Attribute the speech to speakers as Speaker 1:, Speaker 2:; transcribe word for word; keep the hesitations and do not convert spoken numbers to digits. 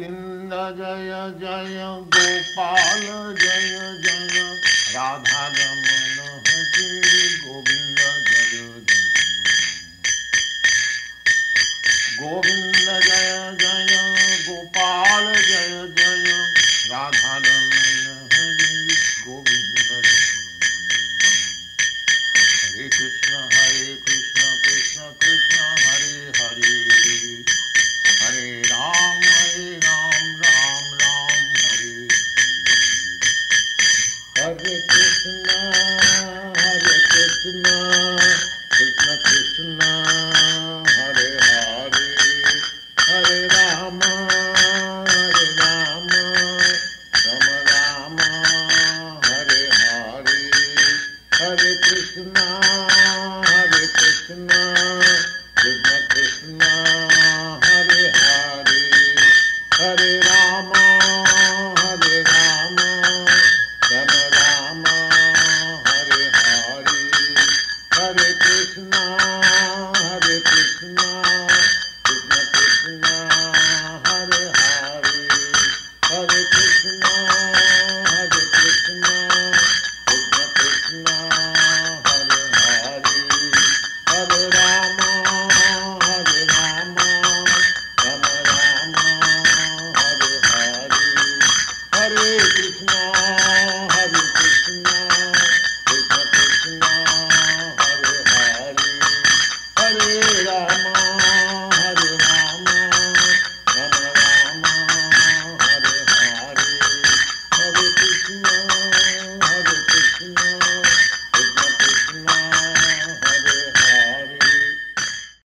Speaker 1: Govind Jai Jai Gopal Jai Jai Radha Raman Hare Govind Jai Jai Govind Jai Jai Gopal Jai Jai Radha Raman Hare Govind Jai Hare Krishna Hare Krishna Krishna Krishna Hare Hare Hare Ram Hare Ram Ram Ram Hare Hare Krishna Hare Krishna Krishna Krishna Hare Hare Hare Ram Hare Ram Ram Ram Hare Hare Hare Krishna Hare Krishna Krishna Krishna Hare Hare Hare